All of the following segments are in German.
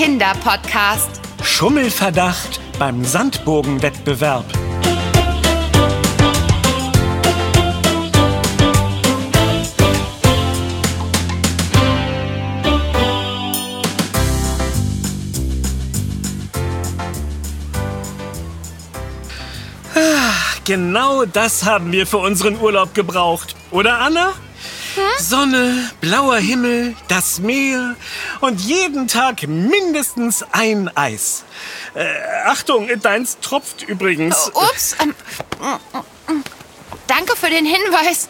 Kinderpodcast. Schummelverdacht beim Sandbogenwettbewerb. Genau das haben wir für unseren Urlaub gebraucht. Oder, Anna? Sonne, blauer Himmel, das Meer und jeden Tag mindestens ein Eis. Achtung, deins tropft übrigens. Ups. Danke für den Hinweis.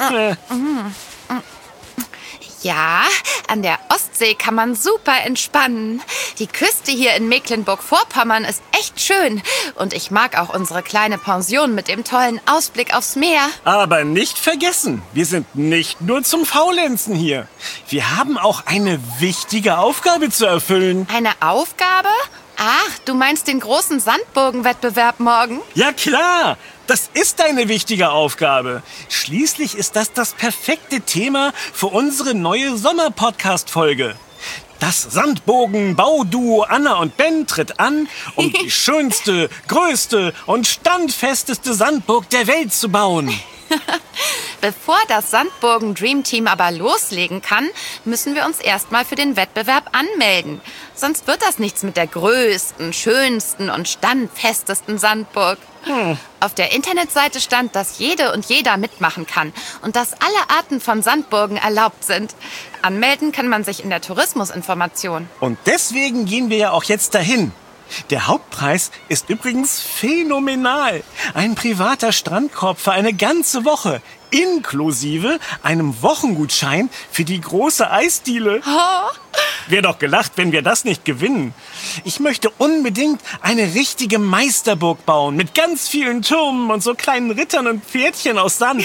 Ja, an der Ostsee kann man super entspannen. Die Küste hier in Mecklenburg-Vorpommern ist echt schön. Und ich mag auch unsere kleine Pension mit dem tollen Ausblick aufs Meer. Aber nicht vergessen, wir sind nicht nur zum Faulenzen hier. Wir haben auch eine wichtige Aufgabe zu erfüllen. Eine Aufgabe? Ach, du meinst den großen Sandbogenwettbewerb morgen? Ja klar, das ist eine wichtige Aufgabe. Schließlich ist das perfekte Thema für unsere neue Sommer-Podcast-Folge. Das Sandbogen-Bauduo Anna und Ben tritt an, um die schönste, größte und standfesteste Sandburg der Welt zu bauen. Bevor das Sandburgen Dream Team aber loslegen kann, müssen wir uns erstmal für den Wettbewerb anmelden. Sonst wird das nichts mit der größten, schönsten und standfestesten Sandburg. Auf der Internetseite stand, dass jede und jeder mitmachen kann und dass alle Arten von Sandburgen erlaubt sind. Anmelden kann man sich in der Tourismusinformation. Und deswegen gehen wir ja auch jetzt dahin. Der Hauptpreis ist übrigens phänomenal. Ein privater Strandkorb für eine ganze Woche, inklusive einem Wochengutschein für die große Eisdiele. Oh. Wäre doch gelacht, wenn wir das nicht gewinnen. Ich möchte unbedingt eine richtige Meisterburg bauen mit ganz vielen Türmen und so kleinen Rittern und Pferdchen aus Sand.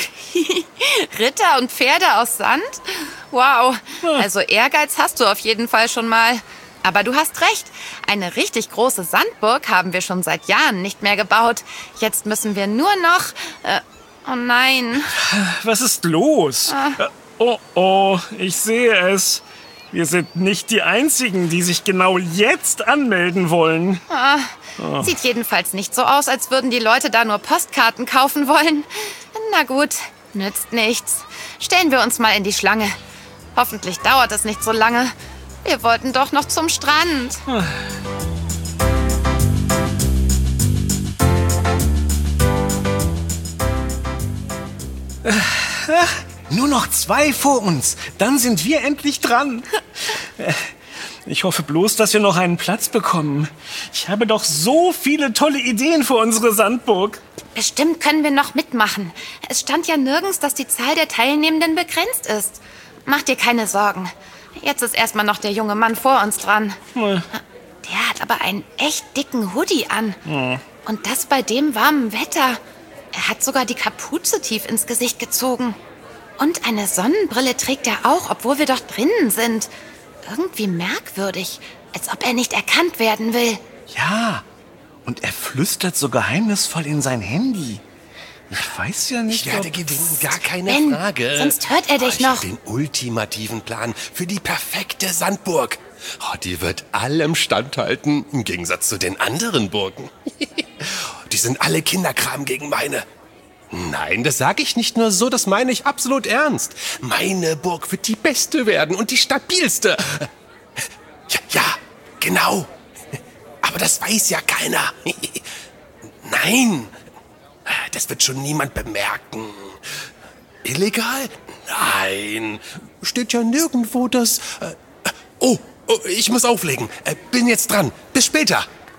Ritter und Pferde aus Sand? Wow, also Ehrgeiz hast du auf jeden Fall schon mal. Aber du hast recht, eine richtig große Sandburg haben wir schon seit Jahren nicht mehr gebaut. Jetzt müssen wir nur noch... oh nein. Was ist los? Oh, ich sehe es. Wir sind nicht die Einzigen, die sich genau jetzt anmelden wollen. Sieht jedenfalls nicht so aus, als würden die Leute da nur Postkarten kaufen wollen. Na gut, nützt nichts. Stellen wir uns mal in die Schlange. Hoffentlich dauert es nicht so lange. Wir wollten doch noch zum Strand. Nur noch 2 vor uns. Dann sind wir endlich dran. Ich hoffe bloß, dass wir noch einen Platz bekommen. Ich habe doch so viele tolle Ideen für unsere Sandburg. Bestimmt können wir noch mitmachen. Es stand ja nirgends, dass die Zahl der Teilnehmenden begrenzt ist. Mach dir keine Sorgen. Jetzt ist erstmal noch der junge Mann vor uns dran. Der hat aber einen echt dicken Hoodie an. Und das bei dem warmen Wetter. Er hat sogar die Kapuze tief ins Gesicht gezogen. Und eine Sonnenbrille trägt er auch, obwohl wir doch drinnen sind. Irgendwie merkwürdig, als ob er nicht erkannt werden will. Ja, und er flüstert so geheimnisvoll in sein Handy. Ich weiß ja nicht, Ich werde gewinnen, gar keine Ben, Frage. sonst hört er dich noch. Ich habe den ultimativen Plan für die perfekte Sandburg. Die wird allem standhalten, im Gegensatz zu den anderen Burgen. Die sind alle Kinderkram gegen meine. Nein, das sage ich nicht nur so, das meine ich absolut ernst. Meine Burg wird die beste werden und die stabilste. Ja, genau. Aber das weiß ja keiner. Nein. Das wird schon niemand bemerken. Illegal? Nein. Steht ja nirgendwo, dass... Oh, ich muss auflegen. Bin jetzt dran. Bis später.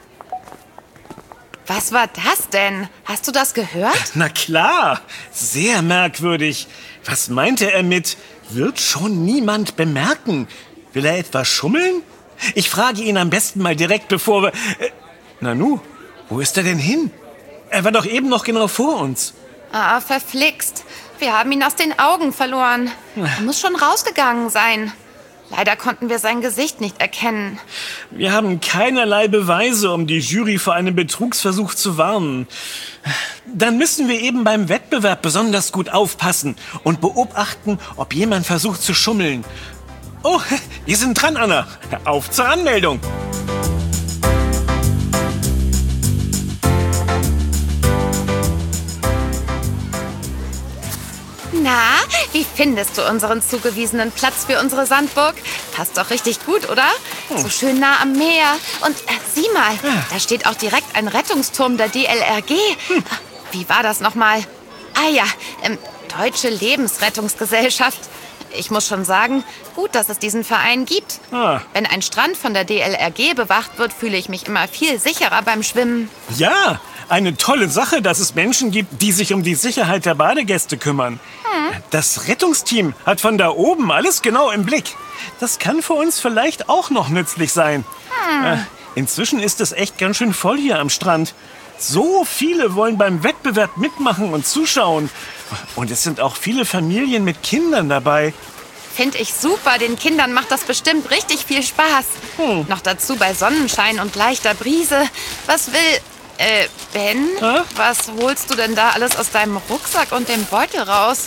Was war das denn? Hast du das gehört? Na klar, sehr merkwürdig. Was meinte er mit, wird schon niemand bemerken? Will er etwa schummeln? Ich frage ihn am besten mal direkt, bevor wir... Nanu, wo ist er denn hin? Er war doch eben noch genau vor uns. Verflixt. Wir haben ihn aus den Augen verloren. Er muss schon rausgegangen sein. Leider konnten wir sein Gesicht nicht erkennen. Wir haben keinerlei Beweise, um die Jury vor einem Betrugsversuch zu warnen. Dann müssen wir eben beim Wettbewerb besonders gut aufpassen und beobachten, ob jemand versucht zu schummeln. Oh, wir sind dran, Anna. Auf zur Anmeldung. Na, wie findest du unseren zugewiesenen Platz für unsere Sandburg? Passt doch richtig gut, oder? So schön nah am Meer. Und sieh mal, da steht auch direkt ein Rettungsturm der DLRG. Wie war das nochmal? Ah ja, Deutsche Lebensrettungsgesellschaft. Ich muss schon sagen, gut, dass es diesen Verein gibt. Wenn ein Strand von der DLRG bewacht wird, fühle ich mich immer viel sicherer beim Schwimmen. Ja, eine tolle Sache, dass es Menschen gibt, die sich um die Sicherheit der Badegäste kümmern. Das Rettungsteam hat von da oben alles genau im Blick. Das kann für uns vielleicht auch noch nützlich sein. Inzwischen ist es echt ganz schön voll hier am Strand. So viele wollen beim Wettbewerb mitmachen und zuschauen. Und es sind auch viele Familien mit Kindern dabei. Finde ich super. Den Kindern macht das bestimmt richtig viel Spaß. Noch dazu bei Sonnenschein und leichter Brise. Was will... Ben, was holst du denn da alles aus deinem Rucksack und dem Beutel raus?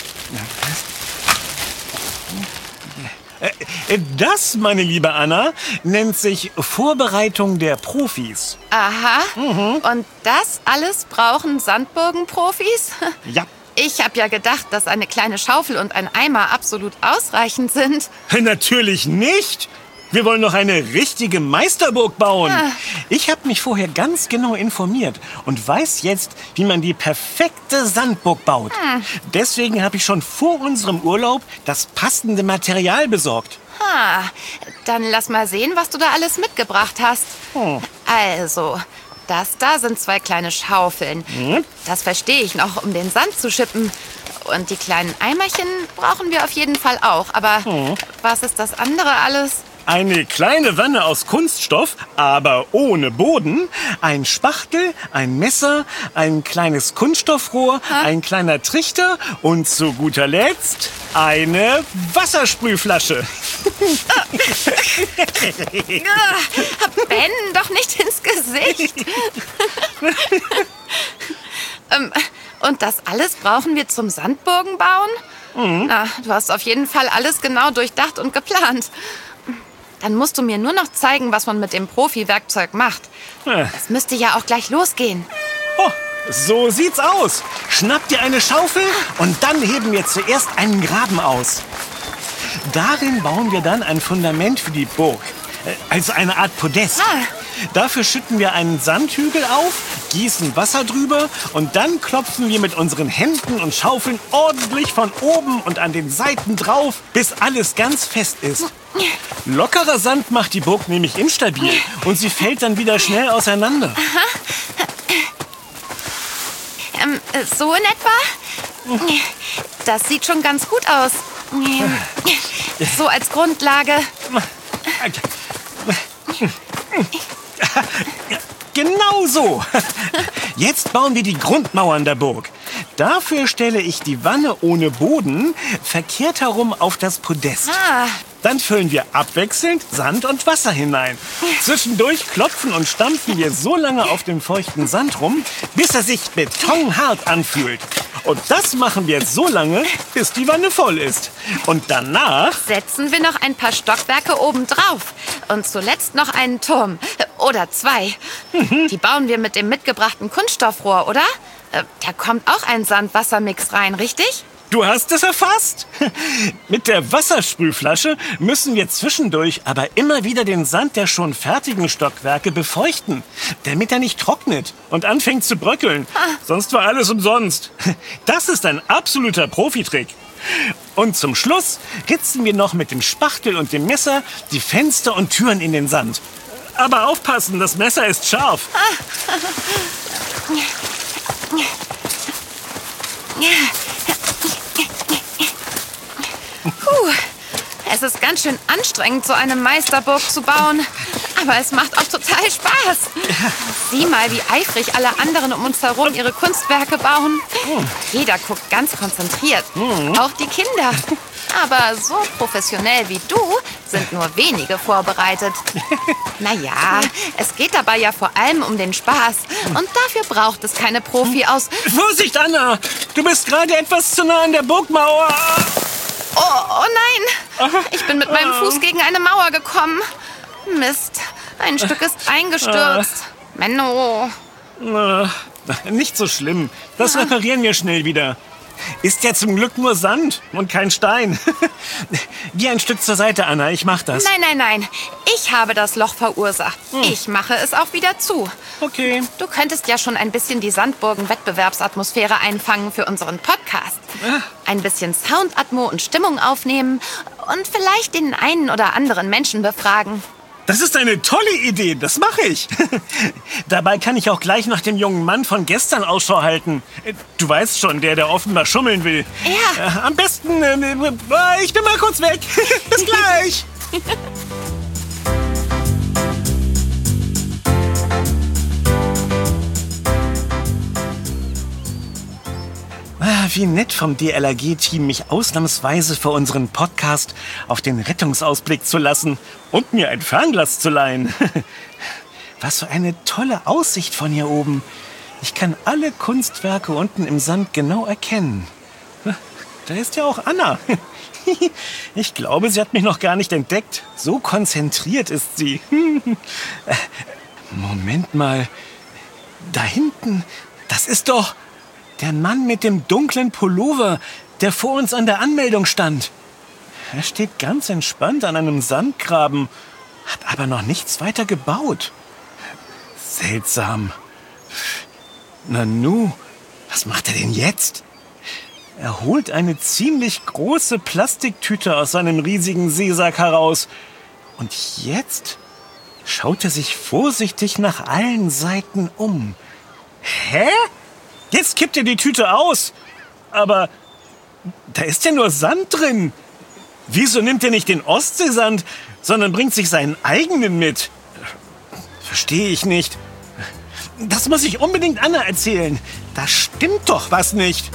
Das, meine liebe Anna, nennt sich Vorbereitung der Profis. Aha. Und das alles brauchen Sandburgen-Profis? Ja. Ich habe ja gedacht, dass eine kleine Schaufel und ein Eimer absolut ausreichend sind. Natürlich nicht. Wir wollen noch eine richtige Meisterburg bauen. Ich habe mich vorher ganz genau informiert und weiß jetzt, wie man die perfekte Sandburg baut. Deswegen habe ich schon vor unserem Urlaub das passende Material besorgt. Dann lass mal sehen, was du da alles mitgebracht hast. Also, das da sind 2 kleine Schaufeln. Das verstehe ich noch, um den Sand zu schippen. Und die kleinen Eimerchen brauchen wir auf jeden Fall auch. Aber was ist das andere alles? Eine kleine Wanne aus Kunststoff, aber ohne Boden, ein Spachtel, ein Messer, ein kleines Kunststoffrohr, ein kleiner Trichter und zu guter Letzt eine Wassersprühflasche. Ben, doch nicht ins Gesicht. Und das alles brauchen wir zum Sandburgenbauen? Na, du hast auf jeden Fall alles genau durchdacht und geplant. Dann musst du mir nur noch zeigen, was man mit dem Profi-Werkzeug macht. Das müsste ja auch gleich losgehen. Oh, so sieht's aus. Schnapp dir eine Schaufel und dann heben wir zuerst einen Graben aus. Darin bauen wir dann ein Fundament für die Burg. Also eine Art Podest. Dafür schütten wir einen Sandhügel auf, gießen Wasser drüber und dann klopfen wir mit unseren Händen und Schaufeln ordentlich von oben und an den Seiten drauf, bis alles ganz fest ist. Lockerer Sand macht die Burg nämlich instabil und sie fällt dann wieder schnell auseinander. So in etwa? Das sieht schon ganz gut aus. So als Grundlage. Genau so. Jetzt bauen wir die Grundmauern der Burg. Dafür stelle ich die Wanne ohne Boden verkehrt herum auf das Podest. Dann füllen wir abwechselnd Sand und Wasser hinein. Zwischendurch klopfen und stampfen wir so lange auf dem feuchten Sand rum, bis er sich betonhart anfühlt. Und das machen wir so lange, bis die Wanne voll ist. Und danach setzen wir noch ein paar Stockwerke oben drauf. Und zuletzt noch einen Turm. Oder 2. Die bauen wir mit dem mitgebrachten Kunststoffrohr, oder? Da kommt auch ein Sand-Wasser-Mix rein, richtig? Du hast es erfasst. Mit der Wassersprühflasche müssen wir zwischendurch aber immer wieder den Sand der schon fertigen Stockwerke befeuchten, damit er nicht trocknet und anfängt zu bröckeln. Sonst war alles umsonst. Das ist ein absoluter Profitrick. Und zum Schluss ritzen wir noch mit dem Spachtel und dem Messer die Fenster und Türen in den Sand. Aber aufpassen, das Messer ist scharf. Es ist ganz schön anstrengend, so eine Meisterburg zu bauen. Aber es macht auch total Spaß. Sieh mal, wie eifrig alle anderen um uns herum ihre Kunstwerke bauen. Jeder guckt ganz konzentriert. Auch die Kinder. Aber so professionell wie du sind nur wenige vorbereitet. Naja, es geht dabei ja vor allem um den Spaß. Und dafür braucht es keine Profi aus... Vorsicht, Anna! Du bist gerade etwas zu nah an der Burgmauer. Oh nein! Ich bin mit meinem Fuß gegen eine Mauer gekommen. Mist, ein Stück ist eingestürzt. Menno. Nicht so schlimm. Das reparieren wir schnell wieder. Ist ja zum Glück nur Sand und kein Stein. Geh ein Stück zur Seite, Anna. Ich mach das. Nein. Ich habe das Loch verursacht. Ich mache es auch wieder zu. Okay. Du könntest ja schon ein bisschen die Sandburgen-Wettbewerbsatmosphäre einfangen für unseren Podcast. Ein bisschen Soundatmo und Stimmung aufnehmen und vielleicht den einen oder anderen Menschen befragen. Das ist eine tolle Idee, das mache ich. Dabei kann ich auch gleich nach dem jungen Mann von gestern Ausschau halten. Du weißt schon, der offenbar schummeln will. Ja. Am besten, ich bin mal kurz weg. Bis gleich. Wie nett vom DLRG-Team, mich ausnahmsweise für unseren Podcast auf den Rettungsausblick zu lassen und mir ein Fernglas zu leihen. Was für eine tolle Aussicht von hier oben. Ich kann alle Kunstwerke unten im Sand genau erkennen. Da ist ja auch Anna. Ich glaube, sie hat mich noch gar nicht entdeckt. So konzentriert ist sie. Moment mal. Da hinten, das ist doch der Mann mit dem dunklen Pullover, der vor uns an der Anmeldung stand. Er steht ganz entspannt an einem Sandgraben, hat aber noch nichts weiter gebaut. Seltsam. Nanu, was macht er denn jetzt? Er holt eine ziemlich große Plastiktüte aus seinem riesigen Seesack heraus. Und jetzt schaut er sich vorsichtig nach allen Seiten um. Hä? Jetzt kippt er die Tüte aus. Aber da ist ja nur Sand drin. Wieso nimmt er nicht den Ostseesand, sondern bringt sich seinen eigenen mit? Verstehe ich nicht. Das muss ich unbedingt Anna erzählen. Da stimmt doch was nicht.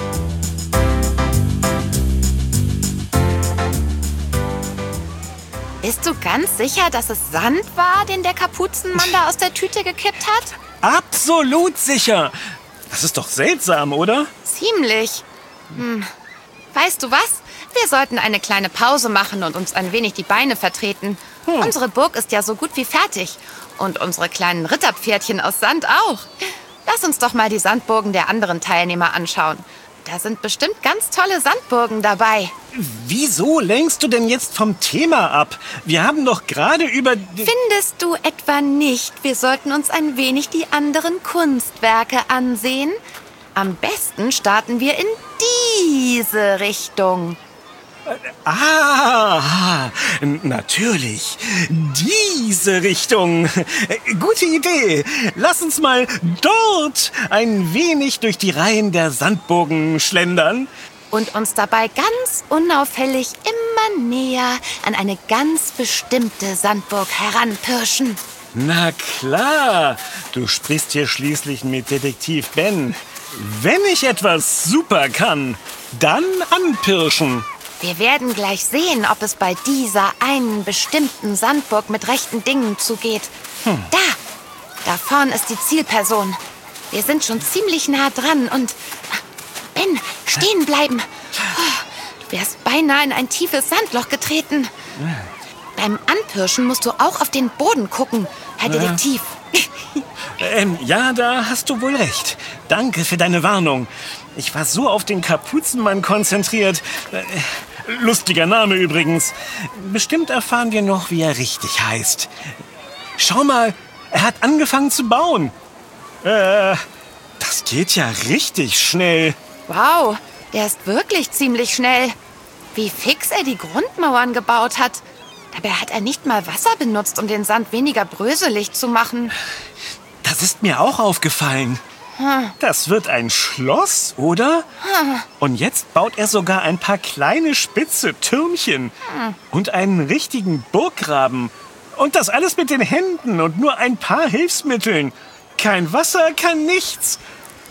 Bist du ganz sicher, dass es Sand war, den der Kapuzenmann da aus der Tüte gekippt hat? Absolut sicher. Das ist doch seltsam, oder? Ziemlich. Weißt du was? Wir sollten eine kleine Pause machen und uns ein wenig die Beine vertreten. Unsere Burg ist ja so gut wie fertig. Und unsere kleinen Ritterpferdchen aus Sand auch. Lass uns doch mal die Sandburgen der anderen Teilnehmer anschauen. Da sind bestimmt ganz tolle Sandburgen dabei. Wieso lenkst du denn jetzt vom Thema ab? Wir haben doch gerade über... Findest du etwa nicht, wir sollten uns ein wenig die anderen Kunstwerke ansehen? Am besten starten wir in diese Richtung. Ah, natürlich. Diese Richtung. Gute Idee. Lass uns mal dort ein wenig durch die Reihen der Sandburgen schlendern. Und uns dabei ganz unauffällig immer näher an eine ganz bestimmte Sandburg heranpirschen. Na klar. Du sprichst hier schließlich mit Detektiv Ben. Wenn ich etwas super kann, dann anpirschen. Wir werden gleich sehen, ob es bei dieser einen bestimmten Sandburg mit rechten Dingen zugeht. Da vorn ist die Zielperson. Wir sind schon ziemlich nah dran und... Ben, stehen bleiben. Du wärst beinahe in ein tiefes Sandloch getreten. Beim Anpirschen musst du auch auf den Boden gucken, Herr Detektiv. Ja, da hast du wohl recht. Danke für deine Warnung. Ich war so auf den Kapuzenmann konzentriert. Lustiger Name übrigens. Bestimmt erfahren wir noch, wie er richtig heißt. Schau mal, er hat angefangen zu bauen. Das geht ja richtig schnell. Wow, der ist wirklich ziemlich schnell. Wie fix er die Grundmauern gebaut hat. Dabei hat er nicht mal Wasser benutzt, um den Sand weniger bröselig zu machen. Das ist mir auch aufgefallen. Das wird ein Schloss, oder? Und jetzt baut er sogar ein paar kleine spitze Türmchen. Und einen richtigen Burggraben. Und das alles mit den Händen und nur ein paar Hilfsmitteln. Kein Wasser, kein nichts.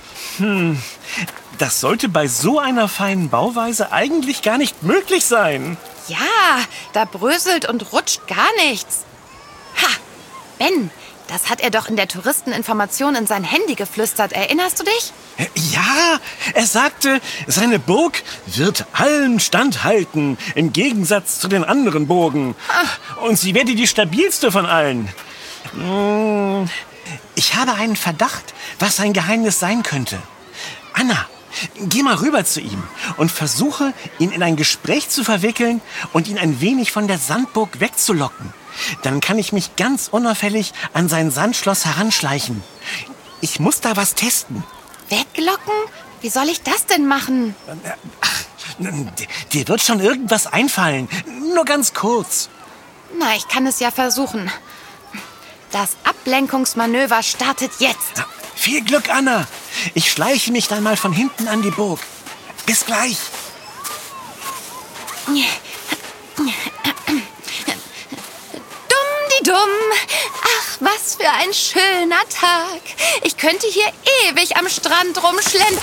Das sollte bei so einer feinen Bauweise eigentlich gar nicht möglich sein. Ja, da bröselt und rutscht gar nichts. Ha, Ben, das hat er doch in der Touristeninformation in sein Handy geflüstert. Erinnerst du dich? Ja, er sagte, seine Burg wird allem standhalten, im Gegensatz zu den anderen Burgen. Und sie werde die stabilste von allen. Ich habe einen Verdacht, was sein Geheimnis sein könnte. Anna, geh mal rüber zu ihm und versuche, ihn in ein Gespräch zu verwickeln und ihn ein wenig von der Sandburg wegzulocken. Dann kann ich mich ganz unauffällig an sein Sandschloss heranschleichen. Ich muss da was testen. Weglocken? Wie soll ich das denn machen? Dir wird schon irgendwas einfallen. Nur ganz kurz. Na, ich kann es ja versuchen. Das Ablenkungsmanöver startet jetzt. Viel Glück, Anna. Ich schleiche mich dann mal von hinten an die Burg. Bis gleich. Dumm. Ach, was für ein schöner Tag. Ich könnte hier ewig am Strand rumschlendern.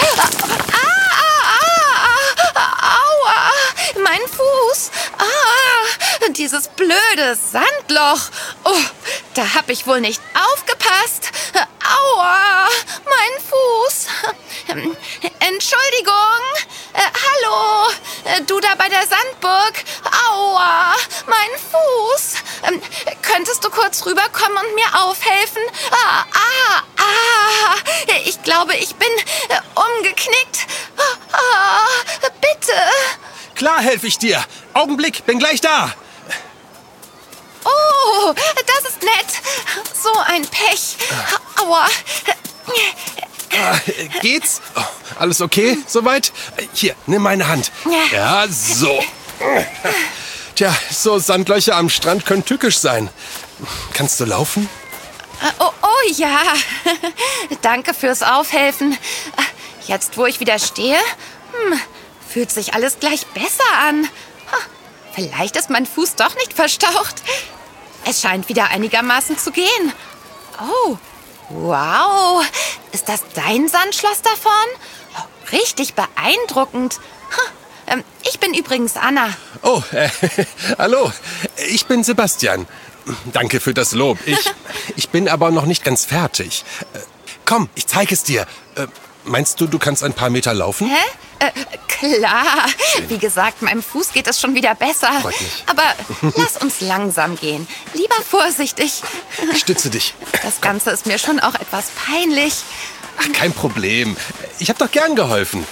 Aua, mein Fuß. Dieses blöde Sandloch. Oh, da hab ich wohl nicht aufgepasst. Aua, mein Fuß. Entschuldigung. Hallo, du da bei der Sandburg. Aua, mein Fuß. Könntest du kurz rüberkommen und mir aufhelfen? Ich glaube, ich bin umgeknickt. Bitte. Klar helfe ich dir. Augenblick, bin gleich da. Oh, das ist nett. So ein Pech. Aua. Geht's? Oh, alles okay soweit? Hier, nimm meine Hand. Ja, so. Tja, so Sandlöcher am Strand können tückisch sein. Kannst du laufen? Oh ja. Danke fürs Aufhelfen. Jetzt, wo ich wieder stehe, fühlt sich alles gleich besser an. Vielleicht ist mein Fuß doch nicht verstaucht. Es scheint wieder einigermaßen zu gehen. Oh, wow. Ist das dein Sandschloss da vorn? Oh, richtig beeindruckend. Ich bin übrigens Anna. Oh, hallo. Ich bin Sebastian. Danke für das Lob. Ich bin aber noch nicht ganz fertig. Komm, ich zeige es dir. Meinst du, du kannst ein paar Meter laufen? Hä? Klar. Schön. Wie gesagt, meinem Fuß geht es schon wieder besser. Freut mich. Aber lass uns langsam gehen. Lieber vorsichtig. Ich stütze dich. Das Ganze ist mir schon auch etwas peinlich. Ach, kein Problem. Ich habe doch gern geholfen.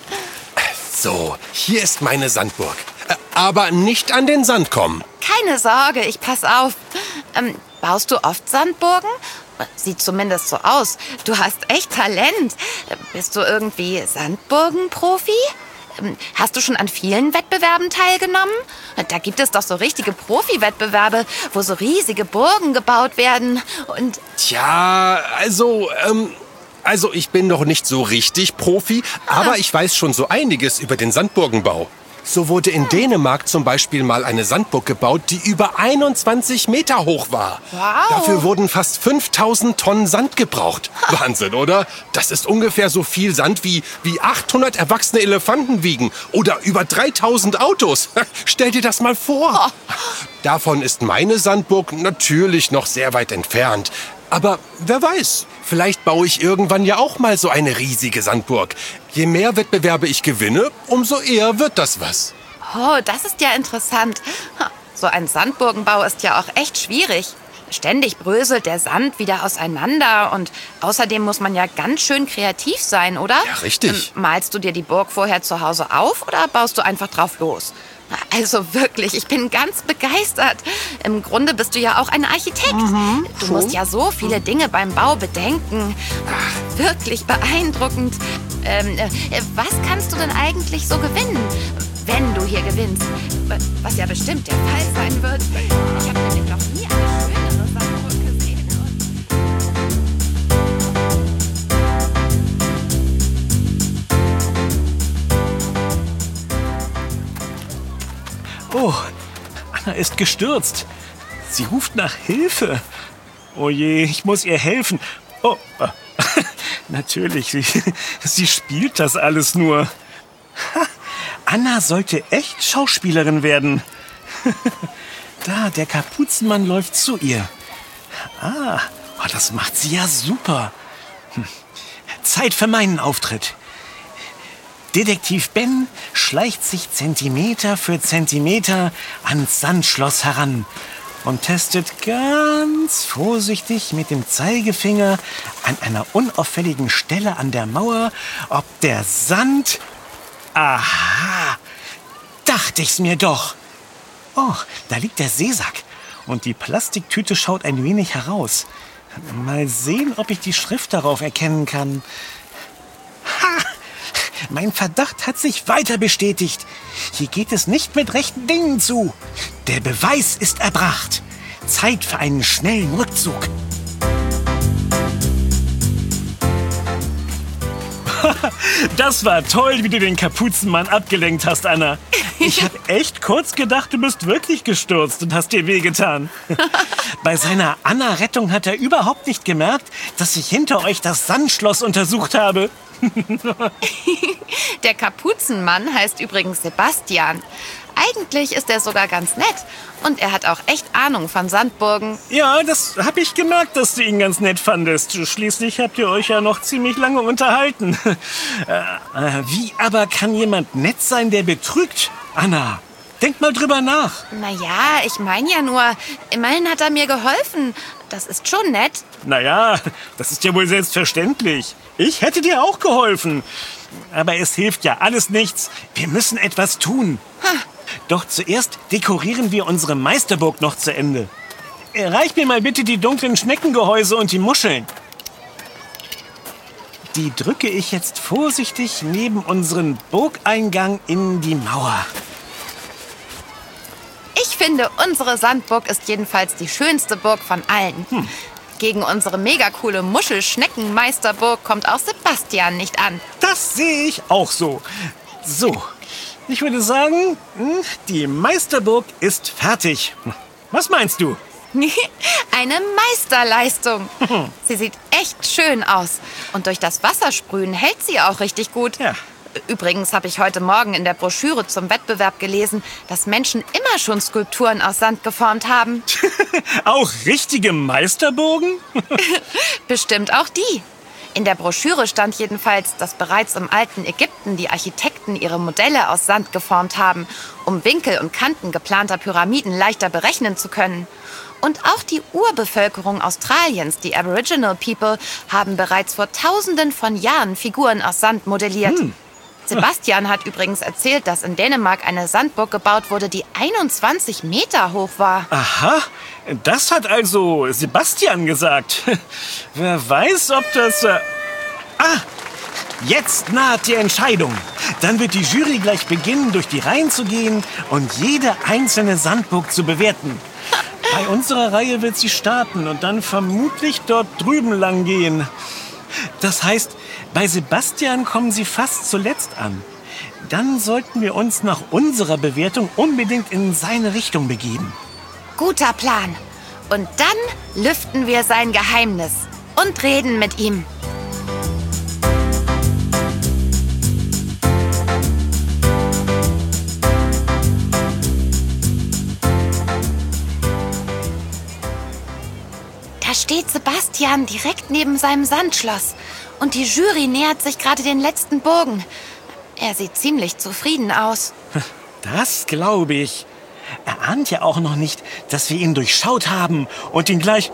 So, hier ist meine Sandburg. Aber nicht an den Sand kommen. Keine Sorge, ich pass auf. Baust du oft Sandburgen? Sieht zumindest so aus. Du hast echt Talent. Bist du irgendwie Sandburgenprofi? Hast du schon an vielen Wettbewerben teilgenommen? Da gibt es doch so richtige Profi-Wettbewerbe, wo so riesige Burgen gebaut werden. Und Tja, also ich bin noch nicht so richtig Profi, aber ich weiß schon so einiges über den Sandburgenbau. So wurde in Dänemark zum Beispiel mal eine Sandburg gebaut, die über 21 Meter hoch war. Wow. Dafür wurden fast 5000 Tonnen Sand gebraucht. Wahnsinn, oder? Das ist ungefähr so viel Sand wie 800 erwachsene Elefanten wiegen oder über 3000 Autos. Stell dir das mal vor. Davon ist meine Sandburg natürlich noch sehr weit entfernt. Aber wer weiß, vielleicht baue ich irgendwann ja auch mal so eine riesige Sandburg. Je mehr Wettbewerbe ich gewinne, umso eher wird das was. oh, das ist ja interessant. So ein Sandburgenbau ist ja auch echt schwierig. Ständig bröselt der Sand wieder auseinander und außerdem muss man ja ganz schön kreativ sein, oder? Ja, richtig. Malst du dir die Burg vorher zu Hause auf oder baust du einfach drauf los? Also wirklich, ich bin ganz begeistert. Im Grunde bist du ja auch ein Architekt. Du musst ja so viele Dinge beim Bau bedenken. Ach, wirklich beeindruckend. Was kannst du denn eigentlich so gewinnen, wenn du hier gewinnst? Was ja bestimmt der Fall sein wird. Ich habe nämlich noch nie eine schönere Sandburg gesehen. Oh, Anna ist gestürzt. Sie ruft nach Hilfe. Oh je, ich muss ihr helfen. Oh, natürlich, sie spielt das alles nur. Anna sollte echt Schauspielerin werden. Da, der Kapuzenmann läuft zu ihr. Das macht sie ja super. Zeit für meinen Auftritt. Detektiv Ben schleicht sich Zentimeter für Zentimeter ans Sandschloss heran und testet ganz vorsichtig mit dem Zeigefinger an einer unauffälligen Stelle an der Mauer, ob der Sand... Aha, dachte ich's mir doch. Oh, da liegt der Seesack und die Plastiktüte schaut ein wenig heraus. Mal sehen, ob ich die Schrift darauf erkennen kann. Ha! Mein Verdacht hat sich weiter bestätigt. Hier geht es nicht mit rechten Dingen zu. Der Beweis ist erbracht. Zeit für einen schnellen Rückzug. Das war toll, wie du den Kapuzenmann abgelenkt hast, Anna. Ich habe echt kurz gedacht, du bist wirklich gestürzt und hast dir wehgetan. Bei seiner Anna-Rettung hat er überhaupt nicht gemerkt, dass ich hinter euch das Sandschloss untersucht habe. Der Kapuzenmann heißt übrigens Sebastian. Eigentlich ist er sogar ganz nett. Und er hat auch echt Ahnung von Sandburgen. Ja, das habe ich gemerkt, dass du ihn ganz nett fandest. Schließlich habt ihr euch ja noch ziemlich lange unterhalten. Wie aber kann jemand nett sein, der betrügt? Anna, denk mal drüber nach. Naja, ich meine ja nur, immerhin hat er mir geholfen. Das ist schon nett. Naja, das ist ja wohl selbstverständlich. Ich hätte dir auch geholfen. Aber es hilft ja alles nichts. Wir müssen etwas tun. Doch zuerst dekorieren wir unsere Meisterburg noch zu Ende. Reich mir mal bitte die dunklen Schneckengehäuse und die Muscheln. Die drücke ich jetzt vorsichtig neben unseren Burgeingang in die Mauer. Ich finde, unsere Sandburg ist jedenfalls die schönste Burg von allen. Gegen unsere mega coole Muschelschneckenmeisterburg kommt auch Sebastian nicht an. Das sehe ich auch so. So, ich würde sagen, die Meisterburg ist fertig. Was meinst du? Eine Meisterleistung. Sie sieht echt schön aus. Und durch das Wassersprühen hält sie auch richtig gut. Ja. Übrigens habe ich heute Morgen in der Broschüre zum Wettbewerb gelesen, dass Menschen immer schon Skulpturen aus Sand geformt haben. Auch richtige Meisterburgen? Bestimmt auch die. In der Broschüre stand jedenfalls, dass bereits im alten Ägypten die Architekten ihre Modelle aus Sand geformt haben, um Winkel und Kanten geplanter Pyramiden leichter berechnen zu können. Und auch die Urbevölkerung Australiens, die Aboriginal People, haben bereits vor Tausenden von Jahren Figuren aus Sand modelliert. Sebastian hat übrigens erzählt, dass in Dänemark eine Sandburg gebaut wurde, die 21 Meter hoch war. Aha, das hat also Sebastian gesagt. Wer weiß, ob das... Jetzt naht die Entscheidung. Dann wird die Jury gleich beginnen, durch die Reihen zu gehen und jede einzelne Sandburg zu bewerten. Bei unserer Reihe wird sie starten und dann vermutlich dort drüben lang gehen. Das heißt, bei Sebastian kommen sie fast zuletzt an. Dann sollten wir uns nach unserer Bewertung unbedingt in seine Richtung begeben. Guter Plan. Und dann lüften wir sein Geheimnis und reden mit ihm. Da steht Sebastian direkt neben seinem Sandschloss. Und die Jury nähert sich gerade den letzten Burgen. Er sieht ziemlich zufrieden aus. Das glaube ich. Er ahnt ja auch noch nicht, dass wir ihn durchschaut haben und ihn gleich...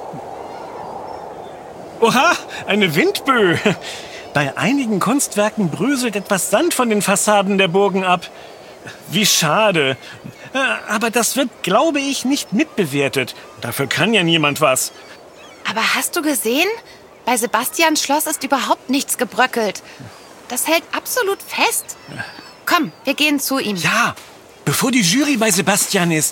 Oha, eine Windböe. Bei einigen Kunstwerken bröselt etwas Sand von den Fassaden der Burgen ab. Wie schade. Aber das wird, glaube ich, nicht mitbewertet. Dafür kann ja niemand was. Aber hast du gesehen? Bei Sebastians Schloss ist überhaupt nichts gebröckelt. Das hält absolut fest. Komm, wir gehen zu ihm. Ja, bevor die Jury bei Sebastian ist.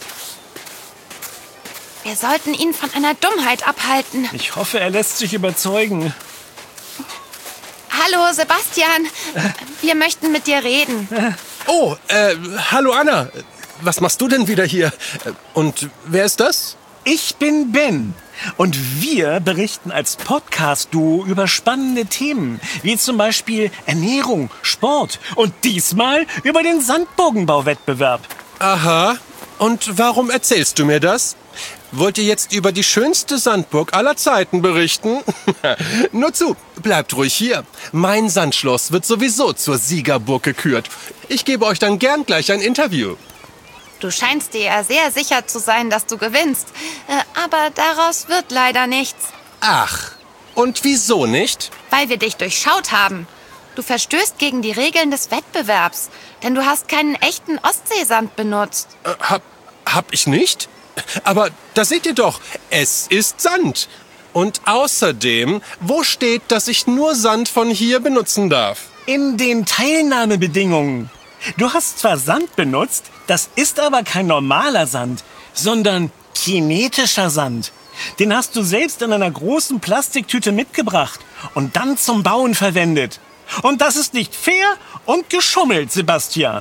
Wir sollten ihn von einer Dummheit abhalten. Ich hoffe, er lässt sich überzeugen. Hallo, Sebastian. Wir möchten mit dir reden. Oh, hallo Anna. Was machst du denn wieder hier? Und wer ist das? Ich bin Ben. Und wir berichten als Podcast-Duo über spannende Themen, wie zum Beispiel Ernährung, Sport und diesmal über den Sandburgenbauwettbewerb. Aha. Und warum erzählst du mir das? Wollt ihr jetzt über die schönste Sandburg aller Zeiten berichten? Nur zu, bleibt ruhig hier. Mein Sandschloss wird sowieso zur Siegerburg gekürt. Ich gebe euch dann gern gleich ein Interview. Du scheinst dir ja sehr sicher zu sein, dass du gewinnst. Aber daraus wird leider nichts. Ach, und wieso nicht? Weil wir dich durchschaut haben. Du verstößt gegen die Regeln des Wettbewerbs. Denn du hast keinen echten Ostseesand benutzt. Hab ich nicht? Aber da seht ihr doch, es ist Sand. Und außerdem, wo steht, dass ich nur Sand von hier benutzen darf? In den Teilnahmebedingungen. Du hast zwar Sand benutzt, das ist aber kein normaler Sand, sondern kinetischer Sand. Den hast du selbst in einer großen Plastiktüte mitgebracht und dann zum Bauen verwendet. Und das ist nicht fair und geschummelt, Sebastian.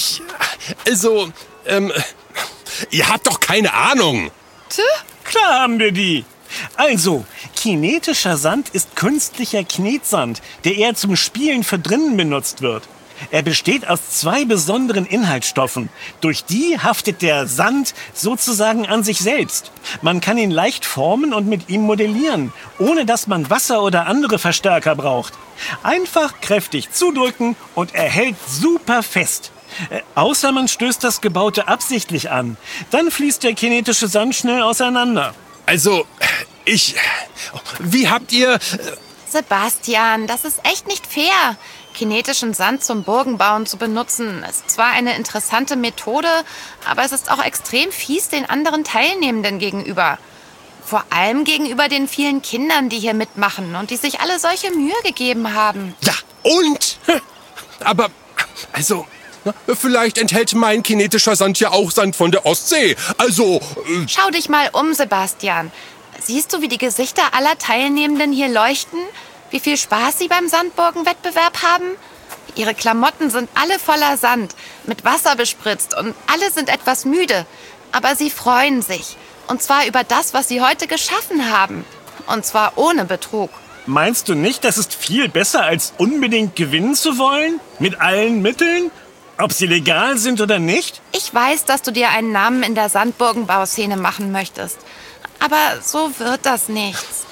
Ihr habt doch keine Ahnung. Klar haben wir die. Also, kinetischer Sand ist künstlicher Knetsand, der eher zum Spielen für drinnen benutzt wird. Er besteht aus 2 besonderen Inhaltsstoffen. Durch die haftet der Sand sozusagen an sich selbst. Man kann ihn leicht formen und mit ihm modellieren, ohne dass man Wasser oder andere Verstärker braucht. Einfach kräftig zudrücken und er hält super fest. Außer man stößt das Gebaute absichtlich an. Dann fließt der kinetische Sand schnell auseinander. Also, wie habt ihr... Sebastian, das ist echt nicht fair. Kinetischen Sand zum Burgenbauen zu benutzen, ist zwar eine interessante Methode, aber es ist auch extrem fies den anderen Teilnehmenden gegenüber. Vor allem gegenüber den vielen Kindern, die hier mitmachen und die sich alle solche Mühe gegeben haben. Ja, und? Aber, also, vielleicht enthält mein kinetischer Sand ja auch Sand von der Ostsee. Also... Schau dich mal um, Sebastian. Siehst du, wie die Gesichter aller Teilnehmenden hier leuchten? Wie viel Spaß sie beim Sandburgenwettbewerb haben? Ihre Klamotten sind alle voller Sand, mit Wasser bespritzt und alle sind etwas müde. Aber sie freuen sich. Und zwar über das, was sie heute geschaffen haben. Und zwar ohne Betrug. Meinst du nicht, das ist viel besser, als unbedingt gewinnen zu wollen? Mit allen Mitteln? Ob sie legal sind oder nicht? Ich weiß, dass du dir einen Namen in der Sandburgenbauszene machen möchtest. Aber so wird das nichts.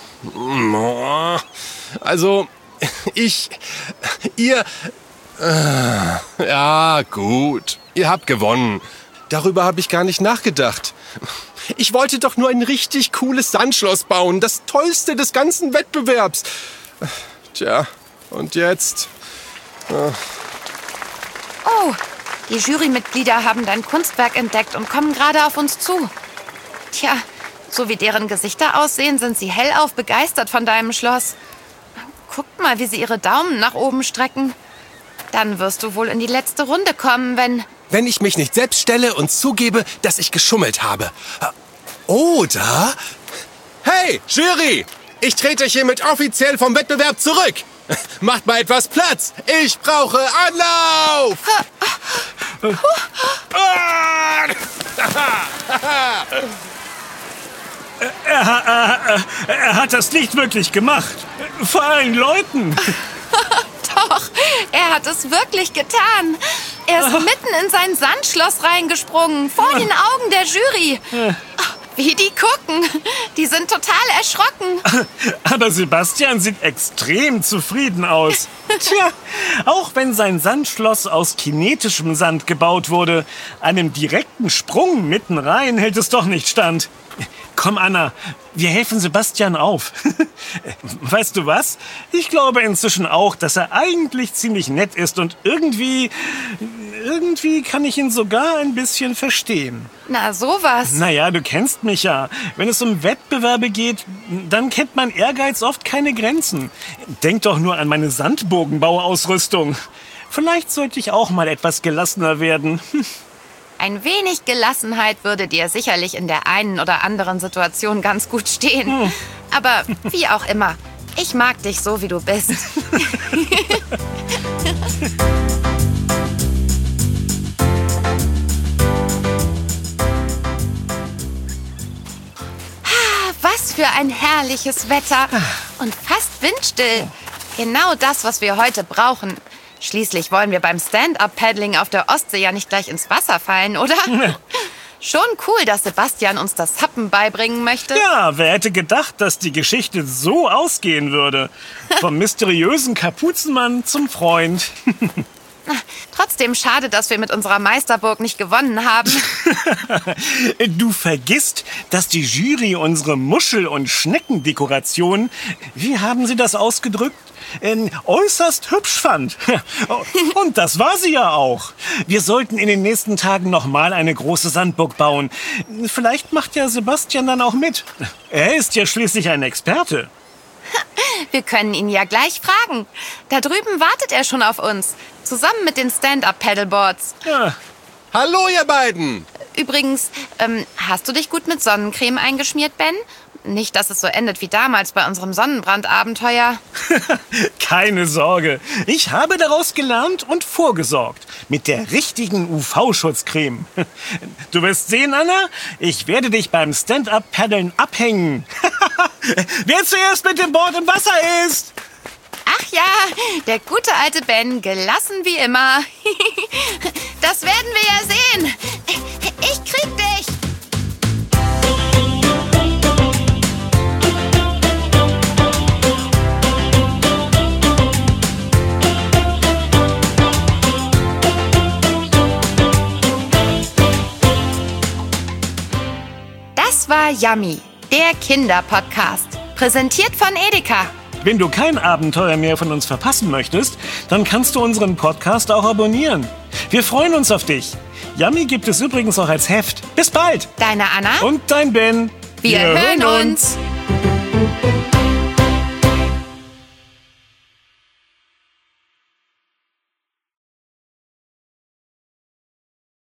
Also, ja, gut. Ihr habt gewonnen. Darüber habe ich gar nicht nachgedacht. Ich wollte doch nur ein richtig cooles Sandschloss bauen. Das Tollste des ganzen Wettbewerbs. Tja, und jetzt? Oh, die Jurymitglieder haben dein Kunstwerk entdeckt und kommen gerade auf uns zu. Tja, so wie deren Gesichter aussehen, sind sie hellauf begeistert von deinem Schloss. Guckt mal, wie sie ihre Daumen nach oben strecken. Dann wirst du wohl in die letzte Runde kommen, Wenn ich mich nicht selbst stelle und zugebe, dass ich geschummelt habe. Oder... Hey, Jury! Ich trete hiermit offiziell vom Wettbewerb zurück. Macht mal etwas Platz. Ich brauche Anlauf! Er hat das nicht wirklich gemacht. Vor allen Leuten. Doch, er hat es wirklich getan. Er ist mitten in sein Sandschloss reingesprungen, vor den Augen der Jury. Wie die gucken. Die sind total erschrocken. Aber Sebastian sieht extrem zufrieden aus. Tja, auch wenn sein Sandschloss aus kinetischem Sand gebaut wurde, einem direkten Sprung mitten rein hält es doch nicht stand. Komm, Anna, wir helfen Sebastian auf. Weißt du was? Ich glaube inzwischen auch, dass er eigentlich ziemlich nett ist und irgendwie kann ich ihn sogar ein bisschen verstehen. Na, sowas. Naja, du kennst mich ja. Wenn es um Wettbewerbe geht, dann kennt mein Ehrgeiz oft keine Grenzen. Denk doch nur an meine Sandburgenbauausrüstung. Vielleicht sollte ich auch mal etwas gelassener werden. Ein wenig Gelassenheit würde dir sicherlich in der einen oder anderen Situation ganz gut stehen. Aber wie auch immer, ich mag dich so, wie du bist. Was für ein herrliches Wetter und fast windstill. Genau das, was wir heute brauchen. Schließlich wollen wir beim Stand-Up-Paddling auf der Ostsee ja nicht gleich ins Wasser fallen, oder? Schon cool, dass Sebastian uns das Happen beibringen möchte. Ja, wer hätte gedacht, dass die Geschichte so ausgehen würde? Vom mysteriösen Kapuzenmann zum Freund. Trotzdem schade, dass wir mit unserer Meisterburg nicht gewonnen haben. Du vergisst, dass die Jury unsere Muschel- und Schneckendekoration, wie haben Sie das ausgedrückt, äußerst hübsch fand. Und das war sie ja auch. Wir sollten in den nächsten Tagen nochmal eine große Sandburg bauen. Vielleicht macht ja Sebastian dann auch mit. Er ist ja schließlich ein Experte. Wir können ihn ja gleich fragen. Da drüben wartet er schon auf uns. Zusammen mit den Stand-Up-Paddleboards. Ja. Hallo, ihr beiden! Übrigens, hast du dich gut mit Sonnencreme eingeschmiert, Ben? Nicht, dass es so endet wie damals bei unserem Sonnenbrandabenteuer. Keine Sorge. Ich habe daraus gelernt und vorgesorgt. Mit der richtigen UV-Schutzcreme. Du wirst sehen, Anna, ich werde dich beim Stand-Up-Paddeln abhängen. Wer zuerst mit dem Board im Wasser ist. Ach ja, der gute alte Ben, gelassen wie immer. Das werden wir ja sehen. Ich krieg dich. Das war Yummy, der Kinderpodcast. Präsentiert von Edeka. Wenn du kein Abenteuer mehr von uns verpassen möchtest, dann kannst du unseren Podcast auch abonnieren. Wir freuen uns auf dich. Yummy gibt es übrigens auch als Heft. Bis bald. Deine Anna. Und dein Ben. Wir hören uns.